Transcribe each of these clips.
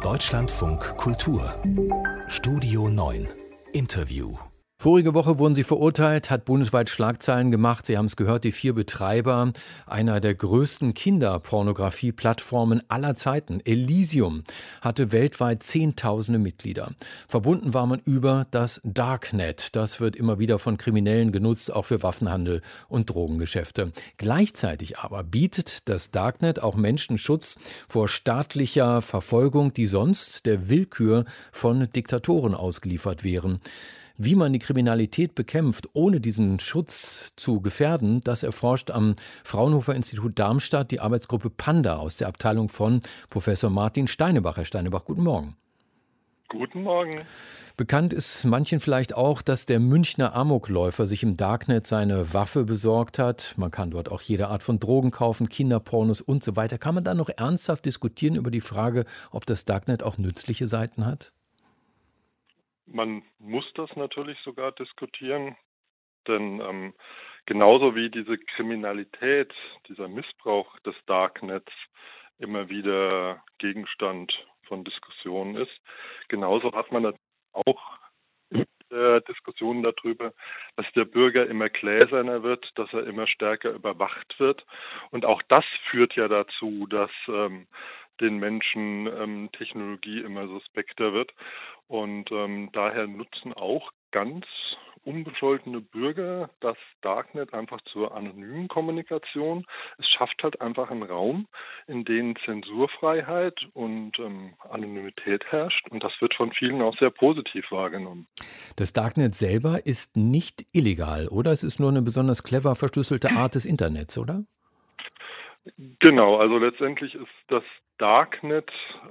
Deutschlandfunk Kultur Studio 9 Interview. Vorige Woche wurden sie verurteilt, hat bundesweit Schlagzeilen gemacht. Sie haben es gehört, die 4 Betreiber einer der größten Kinderpornografie-Plattformen aller Zeiten, Elysium, hatte weltweit Zehntausende Mitglieder. Verbunden war man über das Darknet. Das wird immer wieder von Kriminellen genutzt, auch für Waffenhandel und Drogengeschäfte. Gleichzeitig aber bietet das Darknet auch Menschen Schutz vor staatlicher Verfolgung, die sonst der Willkür von Diktatoren ausgeliefert wären. Wie man die Kriminalität bekämpft, ohne diesen Schutz zu gefährden, das erforscht am Fraunhofer Institut Darmstadt die Arbeitsgruppe Panda aus der Abteilung von Professor Martin Steinebach. Herr Steinebach, guten Morgen. Guten Morgen. Bekannt ist manchen vielleicht auch, dass der Münchner Amokläufer sich im Darknet seine Waffe besorgt hat. Man kann dort auch jede Art von Drogen kaufen, Kinderpornos und so weiter. Kann man da noch ernsthaft diskutieren über die Frage, ob das Darknet auch nützliche Seiten hat? Man muss das natürlich sogar diskutieren, denn genauso wie diese Kriminalität, dieser Missbrauch des Darknets immer wieder Gegenstand von Diskussionen ist, genauso hat man auch Diskussionen darüber, dass der Bürger immer gläserner wird, dass er immer stärker überwacht wird. Und auch das führt ja dazu, dass den Menschen Technologie immer suspekter wird. Und daher nutzen auch ganz unbescholtene Bürger das Darknet einfach zur anonymen Kommunikation. Es schafft halt einfach einen Raum, in dem Zensurfreiheit und Anonymität herrscht. Und das wird von vielen auch sehr positiv wahrgenommen. Das Darknet selber ist nicht illegal, oder? Es ist nur eine besonders clever verschlüsselte Art des Internets, oder? Genau, also letztendlich ist das Darknet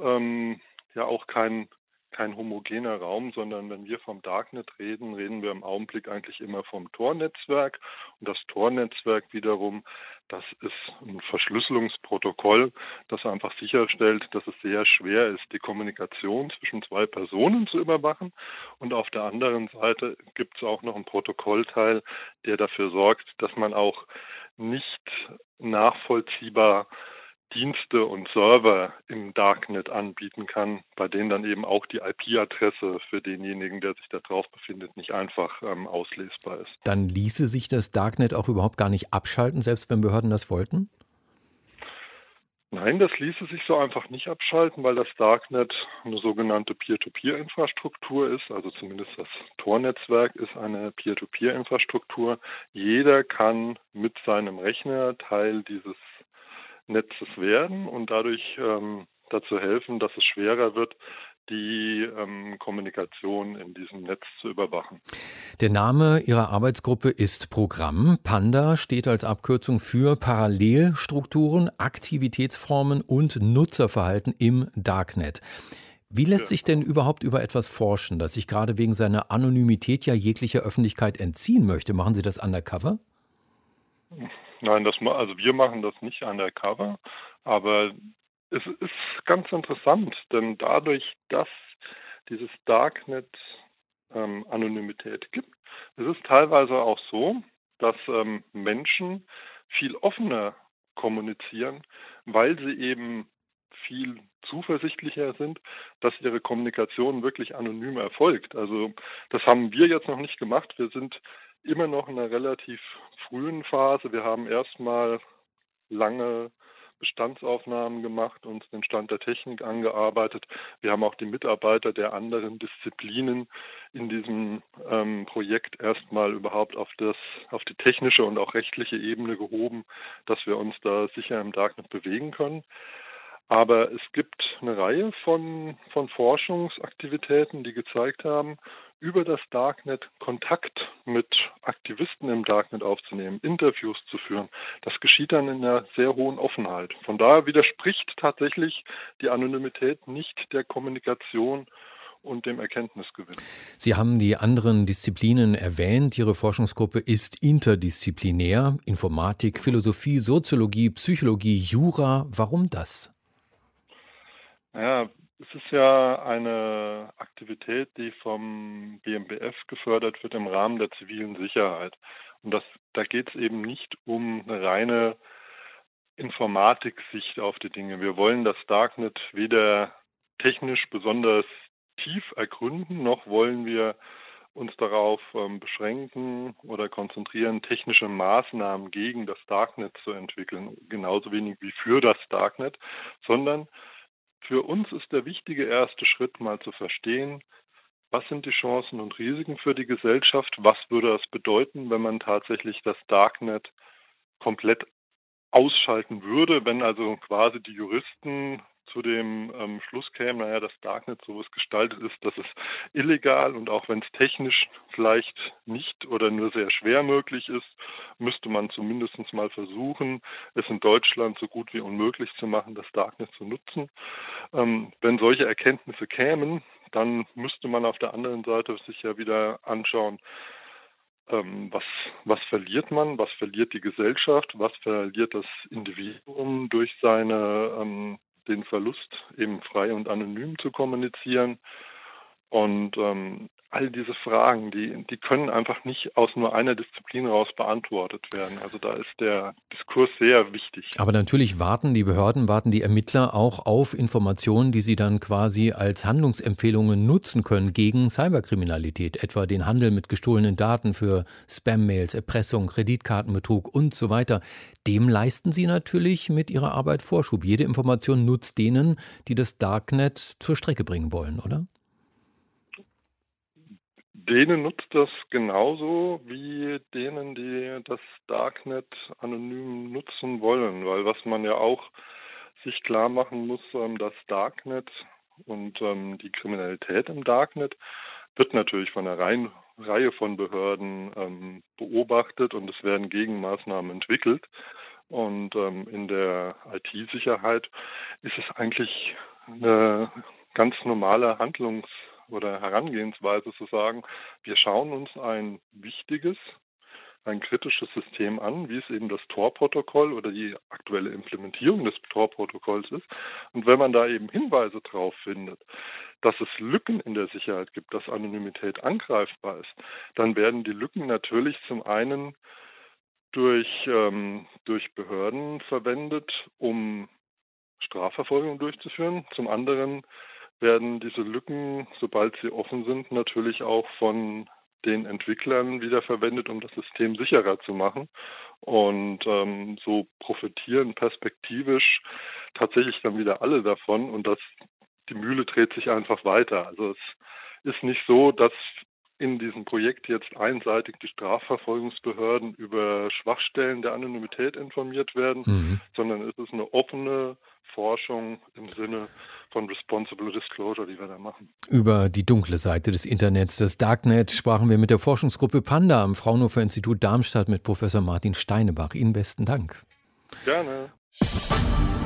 ja auch kein homogener Raum, sondern wenn wir vom Darknet reden, reden wir im Augenblick eigentlich immer vom Tor-Netzwerk. Und das Tor-Netzwerk wiederum, das ist ein Verschlüsselungsprotokoll, das einfach sicherstellt, dass es sehr schwer ist, die Kommunikation zwischen 2 Personen zu überwachen. Und auf der anderen Seite gibt es auch noch einen Protokollteil, der dafür sorgt, dass man auch nicht nachvollziehbar Dienste und Server im Darknet anbieten kann, bei denen dann eben auch die IP-Adresse für denjenigen, der sich da drauf befindet, nicht einfach auslesbar ist. Dann ließe sich das Darknet auch überhaupt gar nicht abschalten, selbst wenn Behörden das wollten? Nein, das ließe sich so einfach nicht abschalten, weil das Darknet eine sogenannte Peer-to-Peer-Infrastruktur ist, also zumindest das Tor-Netzwerk ist eine Peer-to-Peer-Infrastruktur. Jeder kann mit seinem Rechner Teil dieses Netzes werden und dadurch dazu helfen, dass es schwerer wird, die Kommunikation in diesem Netz zu überwachen. Der Name Ihrer Arbeitsgruppe ist Programm. Panda steht als Abkürzung für Parallelstrukturen, Aktivitätsformen und Nutzerverhalten im Darknet. Wie lässt sich denn überhaupt über etwas forschen, das sich gerade wegen seiner Anonymität ja jeglicher Öffentlichkeit entziehen möchte? Machen Sie das undercover? Nein, also wir machen das nicht undercover, aber es ist ganz interessant, denn dadurch, dass dieses Darknet Anonymität gibt, ist es teilweise auch so, dass Menschen viel offener kommunizieren, weil sie eben viel zuversichtlicher sind, dass ihre Kommunikation wirklich anonym erfolgt. Also das haben wir jetzt noch nicht gemacht. Wir sind immer noch in einer relativ frühen Phase. Wir haben erstmal lange Bestandsaufnahmen gemacht, uns den Stand der Technik angearbeitet. Wir haben auch die Mitarbeiter der anderen Disziplinen in diesem Projekt erstmal überhaupt auf die technische und auch rechtliche Ebene gehoben, dass wir uns da sicher im Darknet bewegen können. Aber es gibt eine Reihe von Forschungsaktivitäten, die gezeigt haben, über das Darknet Kontakt mit Aktivisten im Darknet aufzunehmen, Interviews zu führen. Das geschieht dann in einer sehr hohen Offenheit. Von daher widerspricht tatsächlich die Anonymität nicht der Kommunikation und dem Erkenntnisgewinn. Sie haben die anderen Disziplinen erwähnt. Ihre Forschungsgruppe ist interdisziplinär. Informatik, Philosophie, Soziologie, Psychologie, Jura. Warum das? Ja, es ist ja eine Aktivität, die vom BMBF gefördert wird im Rahmen der zivilen Sicherheit. Und da geht es eben nicht um eine reine Informatik-Sicht auf die Dinge. Wir wollen das Darknet weder technisch besonders tief ergründen, noch wollen wir uns darauf beschränken oder konzentrieren, technische Maßnahmen gegen das Darknet zu entwickeln, genauso wenig wie für das Darknet, sondern für uns ist der wichtige erste Schritt mal zu verstehen, was sind die Chancen und Risiken für die Gesellschaft, was würde das bedeuten, wenn man tatsächlich das Darknet komplett ausschalten würde, wenn also quasi die Juristen zu dem Schluss kämen, naja, das Darknet, so wie es gestaltet ist, das ist illegal und auch wenn es technisch vielleicht nicht oder nur sehr schwer möglich ist, müsste man zumindest mal versuchen, es in Deutschland so gut wie unmöglich zu machen, das Darknet zu nutzen. Wenn solche Erkenntnisse kämen, dann müsste man auf der anderen Seite sich ja wieder anschauen, was verliert man, was verliert die Gesellschaft, was verliert das Individuum durch den Verlust, eben frei und anonym zu kommunizieren. Und all diese Fragen, die können einfach nicht aus nur einer Disziplin raus beantwortet werden. Also da ist der Diskurs sehr wichtig. Aber natürlich warten die Ermittler auch auf Informationen, die sie dann quasi als Handlungsempfehlungen nutzen können gegen Cyberkriminalität, etwa den Handel mit gestohlenen Daten für Spam-Mails, Erpressung, Kreditkartenbetrug und so weiter. Dem leisten sie natürlich mit ihrer Arbeit Vorschub. Jede Information nutzt denen, die das Darknet zur Strecke bringen wollen, oder? Denen nutzt das genauso wie denen, die das Darknet anonym nutzen wollen, weil was man ja auch sich klar machen muss, das Darknet und die Kriminalität im Darknet wird natürlich von einer Reihe von Behörden beobachtet und es werden Gegenmaßnahmen entwickelt. Und in der IT-Sicherheit ist es eigentlich eine ganz normale oder Herangehensweise zu sagen, wir schauen uns ein kritisches System an, wie es eben das Tor-Protokoll oder die aktuelle Implementierung des Tor-Protokolls ist. Und wenn man da eben Hinweise drauf findet, dass es Lücken in der Sicherheit gibt, dass Anonymität angreifbar ist, dann werden die Lücken natürlich zum einen durch Behörden verwendet, um Strafverfolgung durchzuführen, zum anderen werden diese Lücken, sobald sie offen sind, natürlich auch von den Entwicklern wieder verwendet, um das System sicherer zu machen. Und so profitieren perspektivisch tatsächlich dann wieder alle davon und die Mühle dreht sich einfach weiter. Also es ist nicht so, dass in diesem Projekt jetzt einseitig die Strafverfolgungsbehörden über Schwachstellen der Anonymität informiert werden, sondern es ist eine offene Forschung im Sinne von Responsible Disclosure, die wir da machen. Über die dunkle Seite des Internets, das Darknet, sprachen wir mit der Forschungsgruppe Panda am Fraunhofer Institut Darmstadt mit Professor Martin Steinebach. Ihnen besten Dank. Gerne.